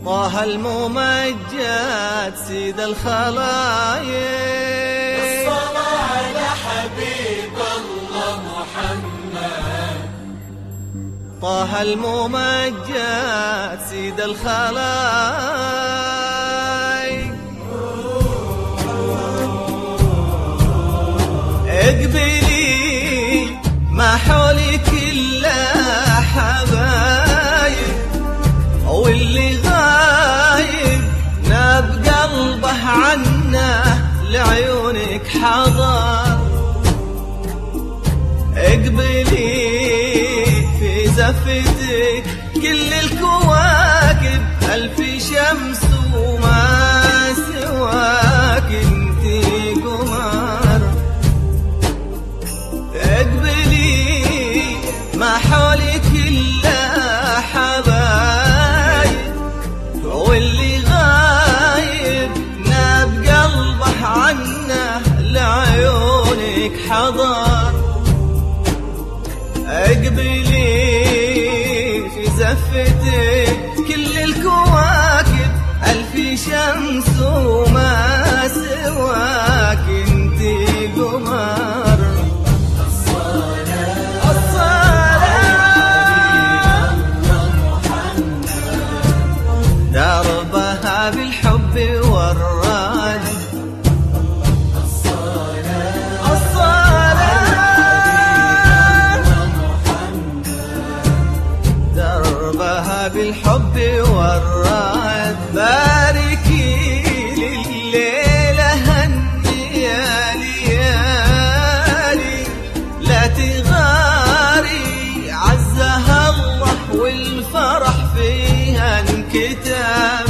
طه الممجد سيد الخلايق، الصلاة على حبيب الله محمد. طه الممجد سيد الخلايق، اقبلي ما حولك إلا حبايب، واللي غايب ناب قلبه عنه لعيونك حضر. اقبلي في زفتك كل الكواكب، ألف شمس وما سواك انتي قمر. اقبلي ما حولك إلا حبايب، واللي غايب ناب قلبه عنه لعيونك حضر. اقبلي في زفتك كل الكواكب، ألف شمس وما سواك انتي قمر. دربها بالحب والراد، دربها بالحب والراد. باركي لليلة هني يا ليالي، لا تغاري عزها الله والفرح فيها انكتاب.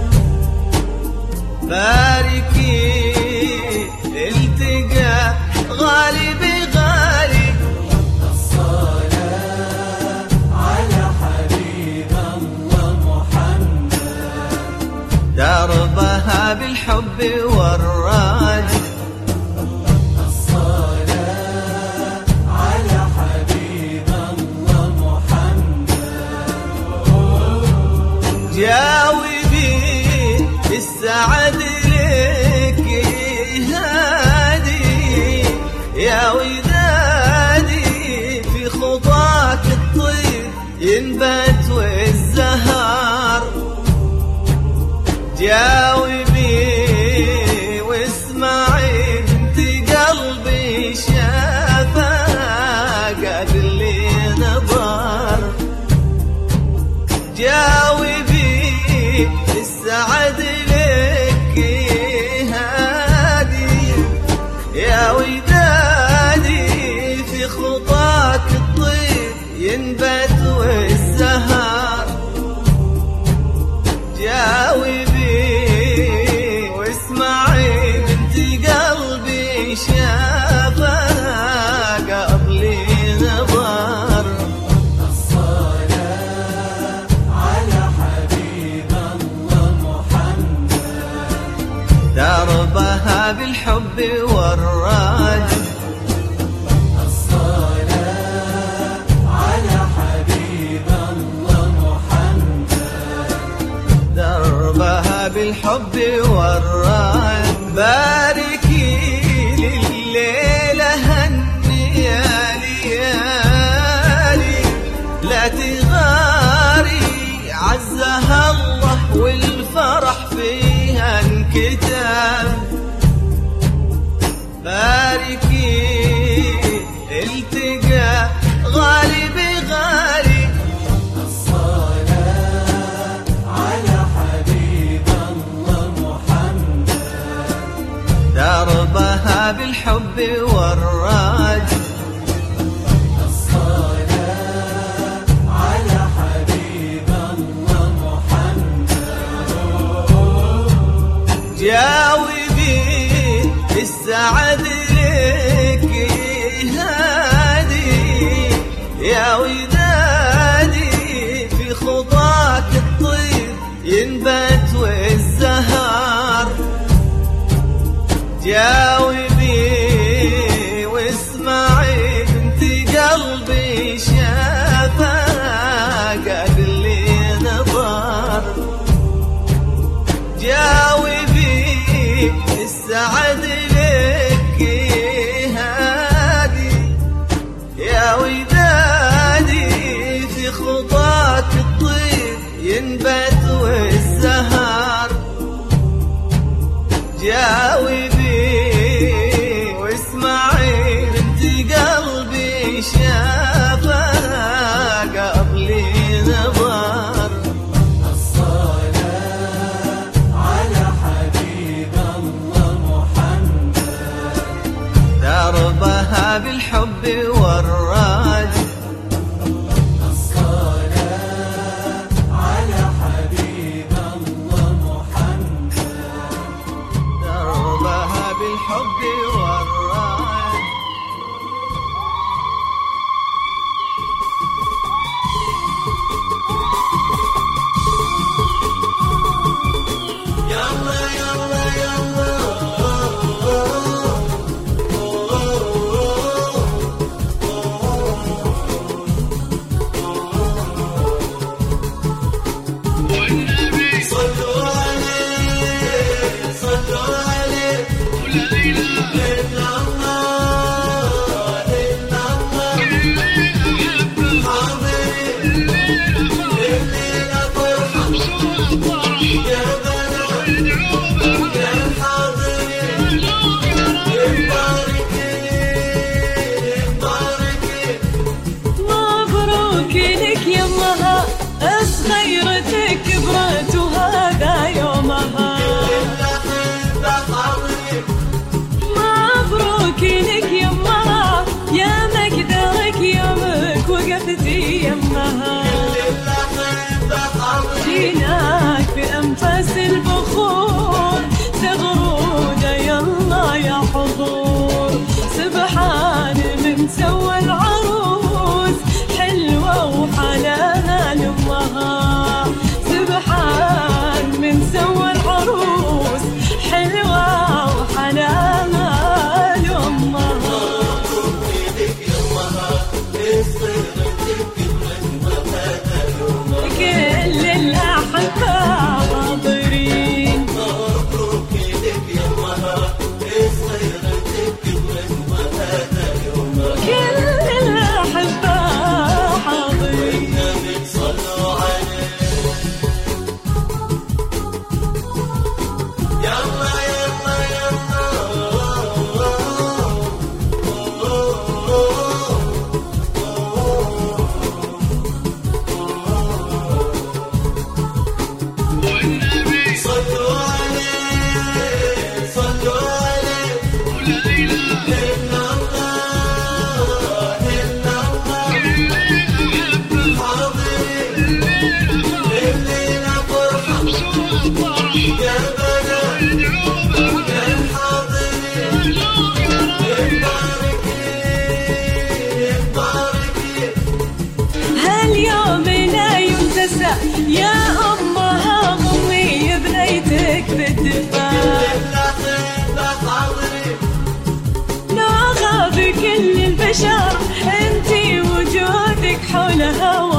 باركي التقى غالي بغالي، الصلاة على حبيب الله محمد. دربها بالحب والراد، الصلاة على حبيب الله محمد. جاوبي السعد لك هادي يا ودادي، في خطاك الطير ينبت والزهر. جاوبي واسمعي بنت قلبي شافها قبل لي نظر. جاوبي السعد لك هادي يا ودادي، في خطاك الطير ينبت والزهر. جاوبي واسمعي بنت قلبي شافها قبل نظر. الصلاة على حبيب الله محمد. دربها بالحب والراد، الصلاة على حبيب الله محمد. دربها بالحب والراد. باركي لليلة هني يا ليالي، لا تغاري عزها الله والفرح فيها انكتاب. باركي التقى غالي بغالي، الصلاة على حبيب الله محمد. دربها بالحب والراد، الصلاة على حبيب الله محمد. جاوبي السعد لك هادي يا ودادي، في خطاك الطير ينبت والزهر. جاوبي واسمعي بنت قلبي شافها قبل لي نظر. شافها قبل نظر. الصلاة على حبيب الله محمد، دربها بالحب والراجي. الصلاة على حبيب الله محمد، دربها بالحب والراجي. يلا يلا يلا صلوا عليه صلوا عليه ولا إله إلا الله إلا الله. حاضرين الليلة فرحة يا بنات يا حاضرين مباركين مباركين. مبروك لك يمها صغيرتك كبرت وهذا يومها. مبروك لك يمها يا مقدرك يومك وقفتي يمها. جيناك بأنفاس البخور تغرود يلا يا حضور. سبحان من سوى العروس حلوة وحلاها لأمها. سبحان من سوى العروس حلوة وحلاها لأمها. كل الأحبة حاضرين. مبروك لك يمها صغيرتك من وهذا يومها. كل الأحبة حاضرين. النبي صلوا عليه. يلا يلا يلا صلوا عليه صلوا عليه ولا إله إلا الله إلا الله. حاضرين الليلة فرحة يا بنات يا حاضرين مباركين مباركين. هاليوم لا ينتسى يا أمها. أمي بنيتك بالدفاع لو غاب كل البشر انتي وجودك حولها